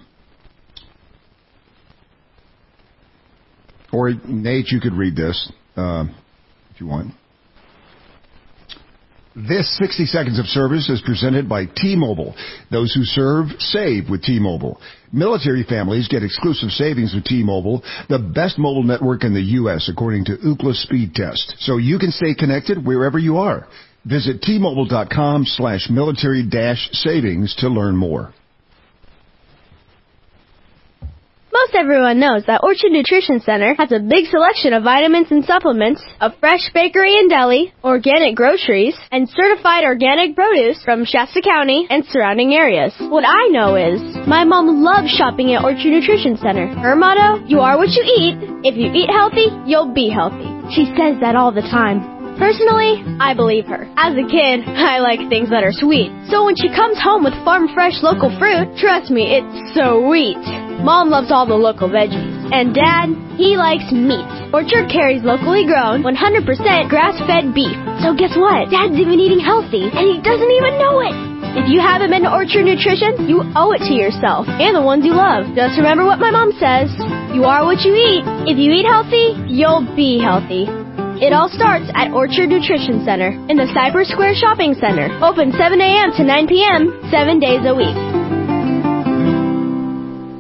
Or, Nate, you could read this uh, if you want. This sixty seconds of service is presented by T-Mobile. Those who serve, save with T-Mobile. Military families get exclusive savings with T-Mobile, the best mobile network in the U S, according to Ookla Speed Test. So you can stay connected wherever you are. Visit T-Mobile.com slash military dash savings to learn more. Most everyone knows that Orchard Nutrition Center has a big selection of vitamins and supplements, a fresh bakery and deli, organic groceries, and certified organic produce from Shasta County and surrounding areas. What I know is, my mom loves shopping at Orchard Nutrition Center. Her motto, you are what you eat. If you eat healthy, you'll be healthy. She says that all the time. Personally, I believe her. As a kid, I like things that are sweet. So when she comes home with farm fresh local fruit, trust me, it's sweet. Mom loves all the local veggies. And Dad, he likes meat. Orchard carries locally grown, one hundred percent grass-fed beef. So guess what? Dad's even eating healthy, and he doesn't even know it. If you haven't been to Orchard Nutrition, you owe it to yourself and the ones you love. Just remember what my mom says. You are what you eat. If you eat healthy, you'll be healthy. It all starts at Orchard Nutrition Center in the Cypress Square Shopping Center. Open seven a.m. to nine p.m., seven days a week.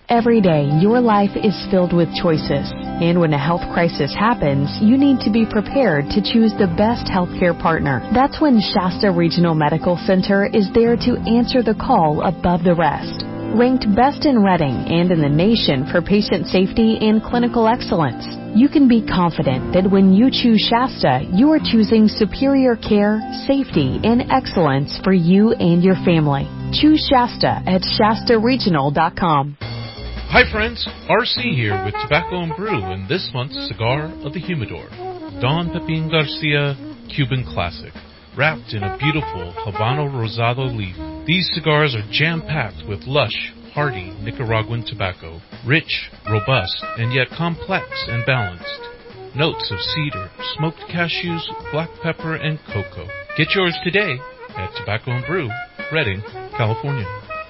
Every day, your life is filled with choices. And when a health crisis happens, you need to be prepared to choose the best healthcare partner. That's when Shasta Regional Medical Center is there to answer the call above the rest. Ranked best in Reading and in the nation for patient safety and clinical excellence, you can be confident that when you choose Shasta, you are choosing superior care, safety, and excellence for you and your family. Choose Shasta at Shasta Regional dot com. Hi friends, R C here with Tobacco and Brew and this month's Cigar of the Humidor, Don Pepin Garcia Cuban Classic, wrapped in a beautiful Habano Rosado leaf. These cigars are jam-packed with lush, hearty Nicaraguan tobacco, rich, robust, and yet complex and balanced. Notes of cedar, smoked cashews, black pepper, and cocoa. Get yours today at Tobacco and Brew, Redding, California.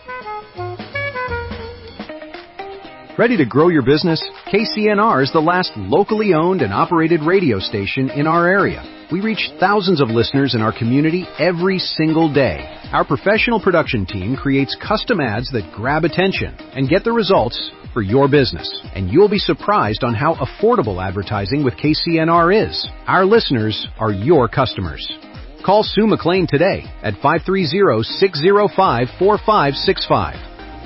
Ready to grow your business? K C N R is the last locally owned and operated radio station in our area. We reach thousands of listeners in our community every single day. Our professional production team creates custom ads that grab attention and get the results for your business. And you'll be surprised on how affordable advertising with K C N R is. Our listeners are your customers. Call Sue McLean today at five three zero, six zero five, four five six five.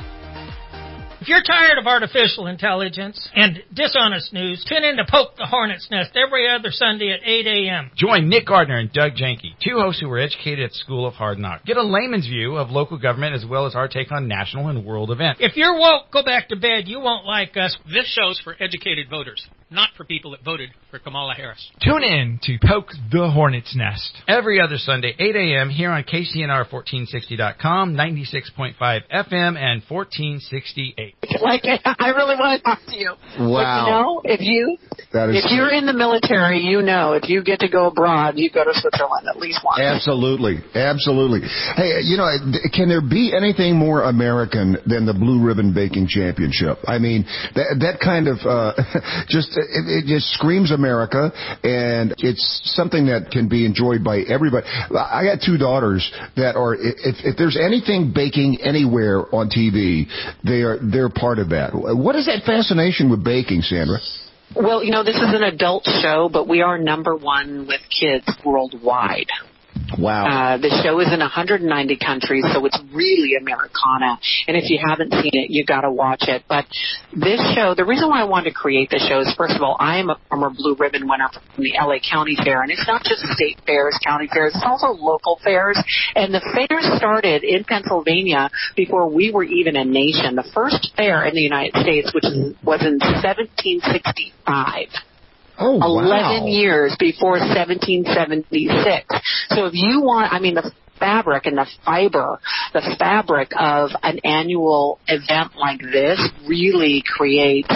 If you're tired of artificial intelligence and dishonest news, tune in to Poke the Hornet's Nest every other Sunday at eight a.m. Join Nick Gardner and Doug Janke, two hosts who were educated at School of Hard Knocks. Get a layman's view of local government as well as our take on national and world events. If you're woke, go back to bed. You won't like us. This show's for educated voters, not for people that voted for Kamala Harris. Tune in to Poke the Hornet's Nest every other Sunday, eight a.m. here on K C N R fourteen sixty dot com, ninety-six point five F M, and fourteen sixty-eight. Like, I really want to talk to you. Wow. But you know, if you That is if you're in the military, you know, if you get to go abroad, you go to Switzerland at least once. Absolutely, absolutely. Hey, you know, can there be anything more American than the Blue Ribbon Baking Championship? I mean, that that kind of uh, just it, it just screams America, and it's something that can be enjoyed by everybody. I got two daughters that are. If, if there's anything baking anywhere on T V, they are they're part of that. What is that fascination with baking, Sandra? Well, you know, this is an adult show, but we are number one with kids worldwide. Wow. Uh, the show is in one hundred ninety countries, so it's really Americana. And if you haven't seen it, you got to watch it. But this show, the reason why I wanted to create the show is, first of all, I am a former Blue Ribbon winner from the L A County Fair. And it's not just state fairs, county fairs, it's also local fairs. And the fair started in Pennsylvania before we were even a nation. The first fair in the United States, which was in seventeen sixty-five. Oh, wow. eleven years before seventeen seventy-six. So if you want, I mean, the fabric and the fiber, the fabric of an annual event like this really creates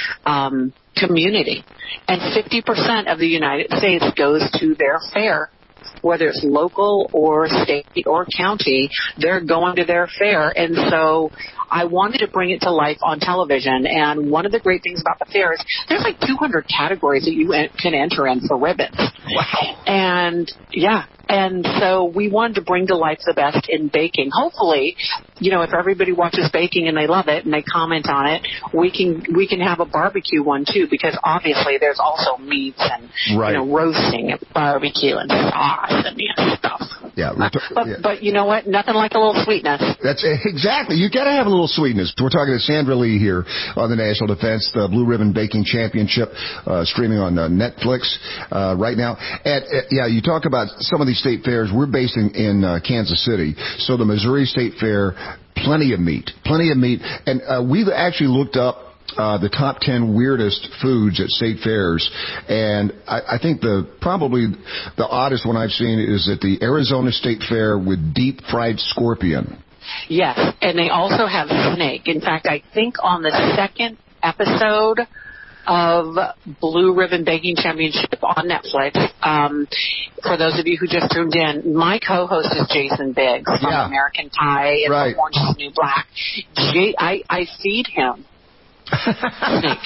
um, community. And fifty percent of the United States goes to their fair. Whether it's local or state or county, they're going to their fair. And so I wanted to bring it to life on television. And one of the great things about the fair is there's like two hundred categories that you can enter in for ribbons. Wow. And, yeah. And so we wanted to bring to life the best in baking. Hopefully, you know, if everybody watches baking and they love it and they comment on it, we can we can have a barbecue one too, because obviously there's also meats and right. you know, roasting and barbecue and sauce and yeah, stuff. Yeah, uh, but, yeah. But you know what? Nothing like a little sweetness. That's exactly. You got to have a little sweetness. We're talking to Sandra Lee here on the National Defense, the Blue Ribbon Baking Championship, uh, streaming on uh, Netflix uh, right now. And uh, yeah, you talk about some of these state fairs. We're based in, in uh, Kansas City, so the Missouri State Fair, plenty of meat, plenty of meat, and uh, we've actually looked up uh, the top ten weirdest foods at state fairs, and I, I think the probably the oddest one I've seen is at the Arizona State Fair with deep fried scorpion. Yes, and they also have snake. In fact, I think on the second episode of Blue Ribbon Baking Championship on Netflix. Um, for those of you who just tuned in, my co-host is Jason Biggs from yeah. American Pie and right. Orange is the New Black. J- I, I feed him snake.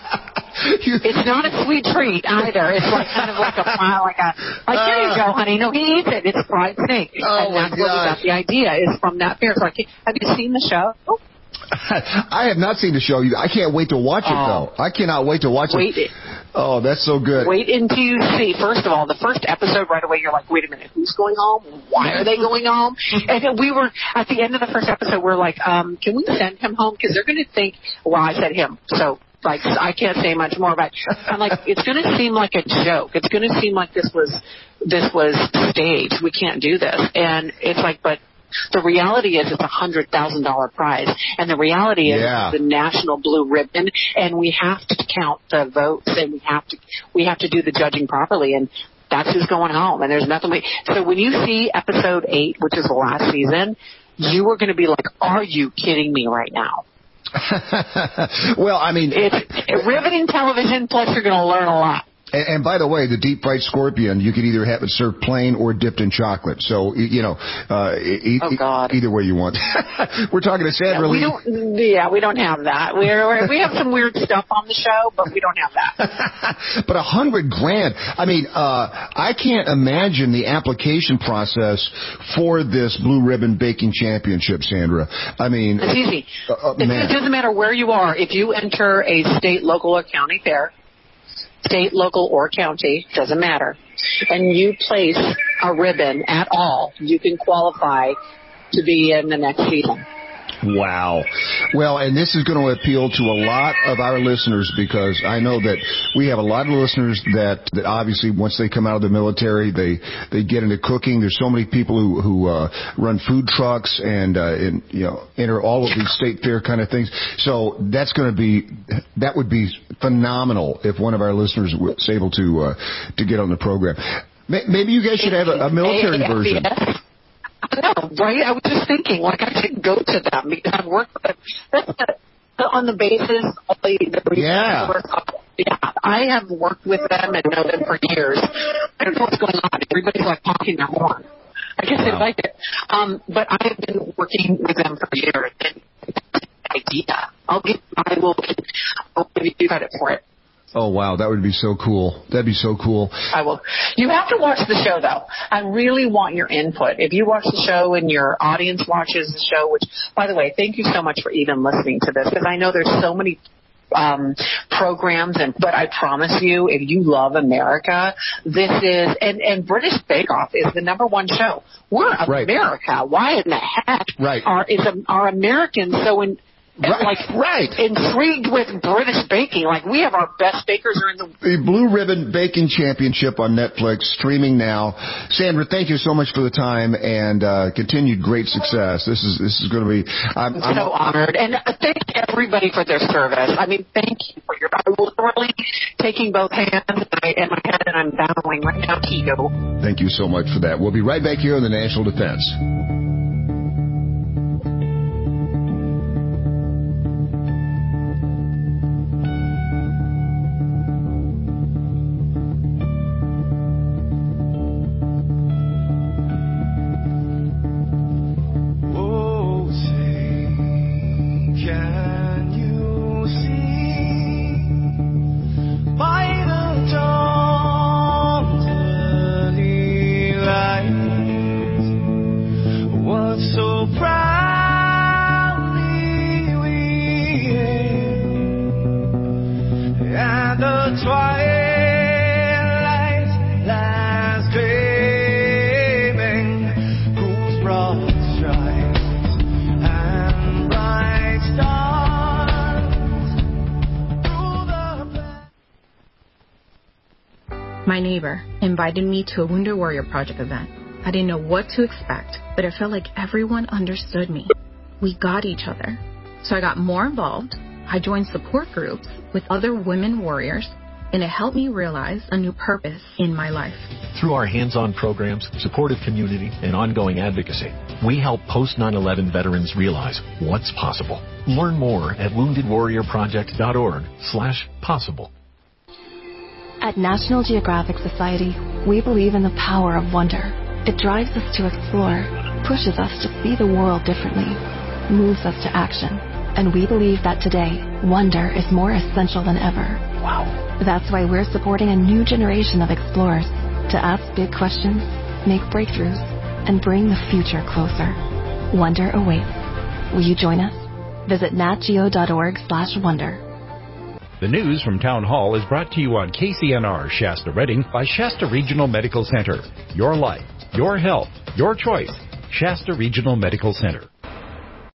It's not a sweet treat either. It's like kind of like a like a like uh, here you go, honey. No, he eats it. It's fried snake, oh and that's my where we got the idea is from that fair. So, like, have you seen the show? I have not seen the show. I can't wait to watch it, though. I cannot wait to watch wait it. Oh, that's so good. Wait until you see, first of all, the first episode right away, you're like, wait a minute, who's going home? Why are they going home? And then we were, at the end of the first episode, we're like, um, can we send him home? Because they're going to think, well, I said him, so, like, I can't say much more about it. I'm like, it's going to seem like a joke. It's going to seem like this was, this was staged. We can't do this. And it's like, but the reality is it's a one hundred thousand dollars prize. And the reality is yeah. it's the National Blue Ribbon, and we have to count the votes, and we have to we have to do the judging properly, and that's who's going home. And there's nothing we – so when you see episode eight, which is the last season, you are going to be like, are you kidding me right now? Well, I mean – It's riveting television, plus you're going to learn a lot. And, and by the way, the deep fried scorpion, you could either have it served plain or dipped in chocolate. So, you know, uh, e- oh, God. either way you want. We're talking to Sandra yeah, we Lee. Don't, yeah, we don't have that. We're, we're, we have some weird stuff on the show, but we don't have that. But a hundred grand. I mean, uh, I can't imagine the application process for this Blue Ribbon Baking Championship, Sandra. I mean, it's easy. Uh, uh, it, man. it doesn't matter where you are. If you enter a state, local, or county fair, state, local, or county, doesn't matter, and you place a ribbon at all, you can qualify to be in the next season. Wow. Well, and this is going to appeal to a lot of our listeners, because I know that we have a lot of listeners that, that obviously once they come out of the military, they, they get into cooking. There's so many people who, who uh, run food trucks and, uh, and, you know, enter all of these state fair kind of things. So that's going to be, that would be phenomenal if one of our listeners was able to, uh, to get on the program. Maybe you guys should have a, a military version. I know, right? I was just thinking, like, I should go to them because I've worked with them. That's the, on the basis of the, the yeah. yeah, I have worked with them and know them for years. I don't know what's going on. Everybody's like honking their horn. I guess wow. they like it. Um, but I've been working with them for years, and that's an idea. I'll give, I will, I'll give you credit for it. Oh, wow. That would be so cool. That'd be so cool. I will. You have to watch the show, though. I really want your input. If you watch the show and your audience watches the show, which, by the way, thank you so much for even listening to this, because I know there's so many um, programs, and but I promise you, if you love America, this is, and, and British Bake Off is the number one show. We're right. America. Why in the heck right. are, is, are Americans so in, Right, like right. intrigued with British baking? Like, we have our best bakers are in the... The Blue Ribbon Baking Championship on Netflix, streaming now. Sandra, thank you so much for the time, and uh, continued great success. This is this is going to be... I'm, I'm so I'm, honored. And thank everybody for their service. I mean, thank you for your... I'm literally taking both hands in my head, and I'm bowing right now to you. Thank you so much for that. We'll be right back here on the National Defense. My neighbor invited me to a Wounded Warrior Project event. I didn't know what to expect, but it felt like everyone understood me. We got each other. So I got more involved. I joined support groups with other women warriors, and it helped me realize a new purpose in my life. Through our hands-on programs, supportive community, and ongoing advocacy, we help post nine eleven veterans realize what's possible. Learn more at woundedwarriorproject.org slash possible. At National Geographic Society, we believe in the power of wonder. It drives us to explore, pushes us to see the world differently, moves us to action. And we believe that today, wonder is more essential than ever. Wow. That's why we're supporting a new generation of explorers to ask big questions, make breakthroughs, and bring the future closer. Wonder awaits. Will you join us? Visit natgeo.org slash wonder. The news from Town Hall is brought to you on K C N R Shasta Redding by Shasta Regional Medical Center. Your life, your health, your choice. Shasta Regional Medical Center.